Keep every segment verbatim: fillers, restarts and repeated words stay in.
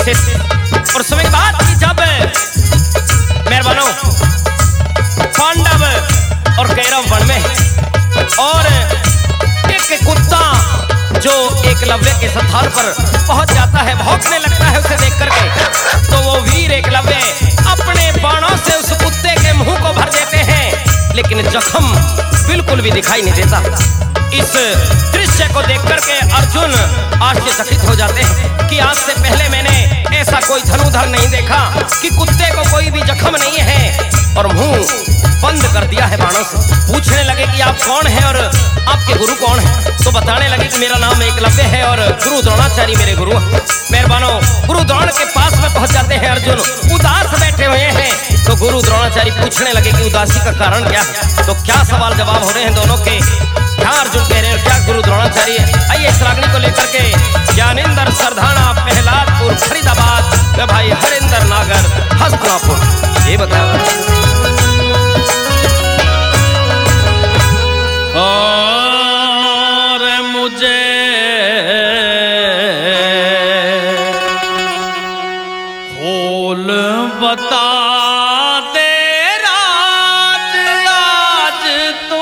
थे। और समय की बात की जब मेहरबानों पांडव और कौरव वन में, और एक कुत्ता जो एकलव्य के स्थान पर पहुंच जाता है, भौंकने लगता है उसे देख करके, तो वो वीर एकलव्य अपने बाणों से उस कुत्ते के मुंह को भर देते हैं, लेकिन जख्म बिल्कुल भी दिखाई नहीं देता। इस दृश्य को देख करके अर्जुन आश्चर्यचकित हो जाते हैं कि आज से पहले मैंने ऐसा कोई धनुधर नहीं देखा कि कुत्ते को कोई भी जख्म नहीं है और मुंह बंद कर दिया है बाणों से। पूछने लगे कि आप कौन हैं और आपके गुरु कौन है, तो बताने लगे कि मेरा नाम एकलव्य है और गुरु द्रोणाचार्य मेरे गुरु हैं। मेहरबानों गुरु द्रोण के पास में पहुंच जाते हैं अर्जुन, उदास बैठे हुए हैं। तो गुरु द्रोणाचार्य पूछने लगे कि उदासी का कारण क्या है। तो क्या सवाल जवाब हो रहे हैं दोनों के, क्या अर्जुन कह रहे हैं, क्या गुरु द्रोणाचार्य। आइए इस रागनी को लेकर के ज्ञानेंद्र सरधाना प्रहलादपुर फरीदाबाद में भाई हरिंदर नागर हस्तनापुर, ये बताओ। और मुझे खोल बता दे राज, आज तू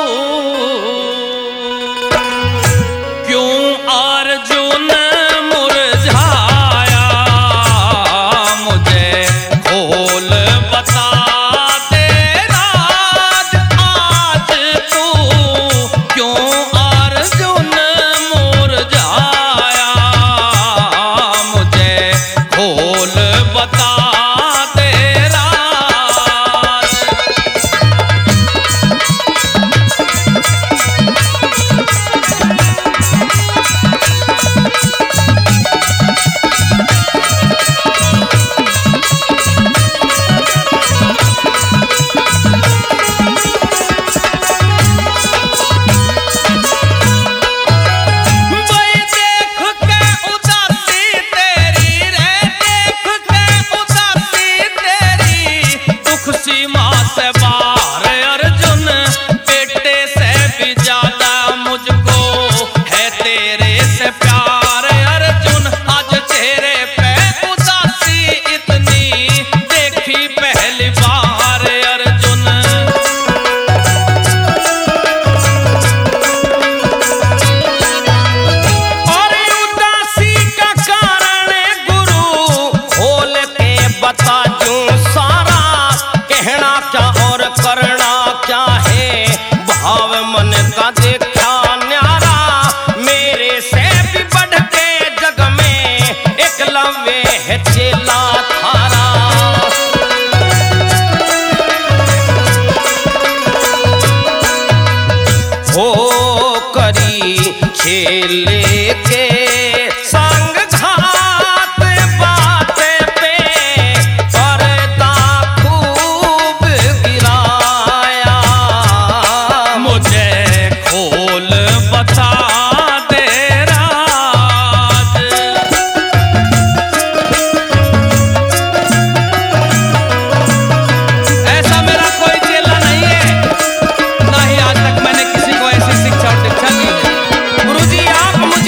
क्यों अर्जुन मुरझाया, मुझे खोल बता दे राज, आज तू क्यों अर्जुन मुरझाया, मुझे खोल बता दे राज। भाई देख के उदासी तेरी रे, देख के उदासी तेरी, दुख सीमा से बाहर अर्जुन, बेटे से भी ज्यादा मुझको है तेरे से प्यार अर्जुन। आज चेहरे पे उदासी इतनी देखी पहली बार अर्जुन। और उदासी का कारण गुरु खोल के बता दूं सारा, कहना क्या और करना क्या है, भाव मन का देखा न्यारा, मेरे से भी बढ़ के जग में एकलव्य है चेला थारा। हो करी खेले के संग घात बात पे, पर्दा खूब गिराया, मुझे खोल बता दे राज। ऐसा मेरा कोई चेला नहीं है, ना ही आज तक मैंने किसी को ऐसी शिक्षा और दीक्षा दी है। गुरुजी आप मुझे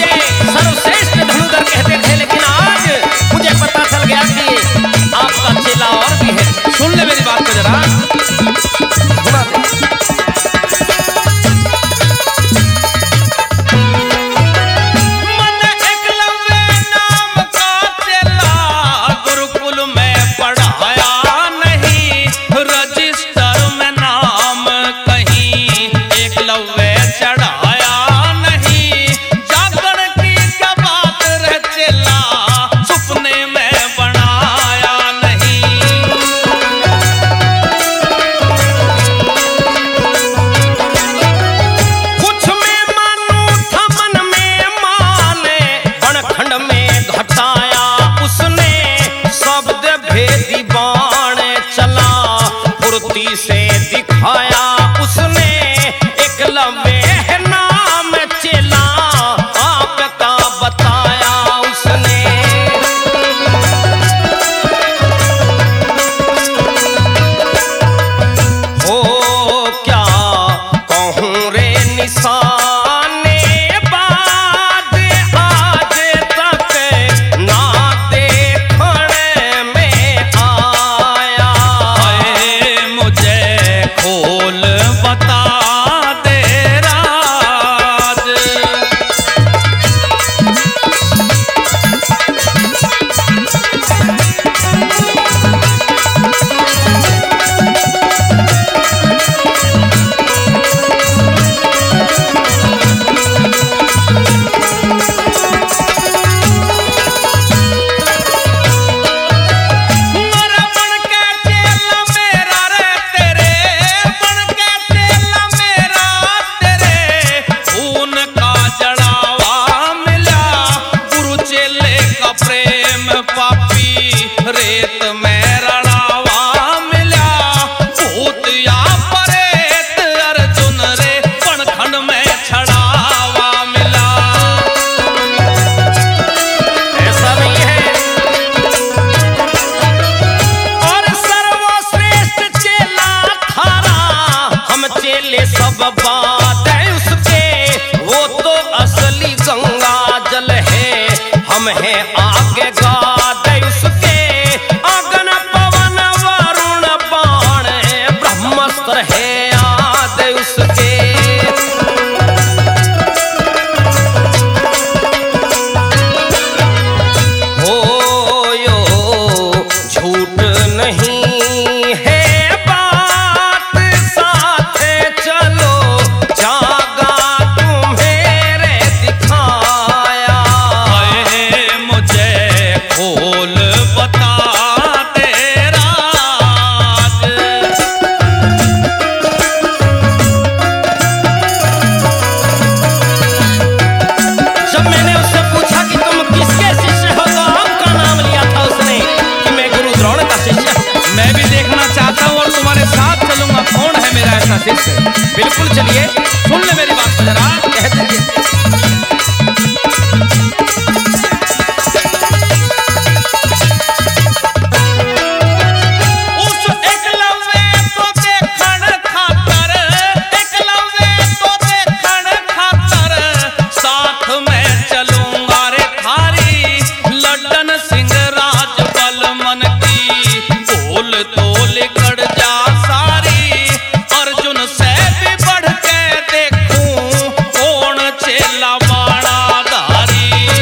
और है याद उसके। हो यो झूठ नहीं है बात, साथ चलो जागा तुम्हें रे दिखाया। हाय मुझे खोल बता तेरा राज। जब मैंने उससे पूछा कि तुम किसके शिष्य हो, तो आपका नाम लिया था उसने कि मैं गुरु द्रोण का शिष्य हूं। मैं भी देखना चाहता हूँ और तुम्हारे साथ चलूंगा, कौन है मेरा ऐसा शिष्य। बिल्कुल चलिए, सुन ले मेरी बात को जरा। कह दीजिए। उस एकलव्य को देखण खातर, एकलव्य को देखण खातर साथ में चलूंगा रे थारी। लड्डन सिंह राज बल मन की बोल तोल कड़ जा सारी। अर्जुन से भी बढ़ के देखूं कौन चेला बाणाधारी।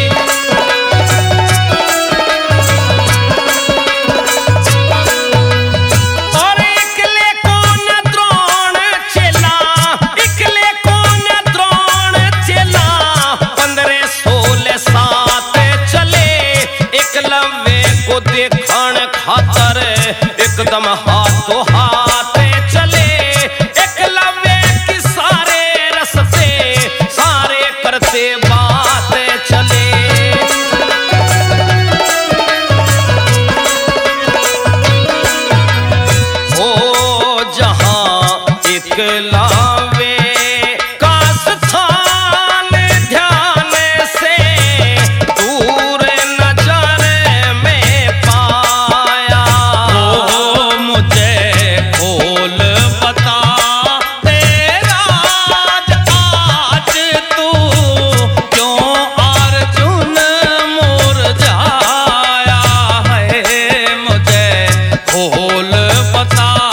और इकले कौन द्रोण चेला, इकले कौन द्रोण चेला। पंद्रह सोलह सात चले एकलव्य को देखण खातर, एकदम हाथों हाथ चले। एकलव्य की सारे रस्ते सारे करते बात चले। हो जहां एकलव्य का स्थान ध्यान से दूर नजर में पाया। ओ मुझे खोल बता तेरा राज। आज तू क्यों अर्जुन मुरझाया है। मुझे खोल बता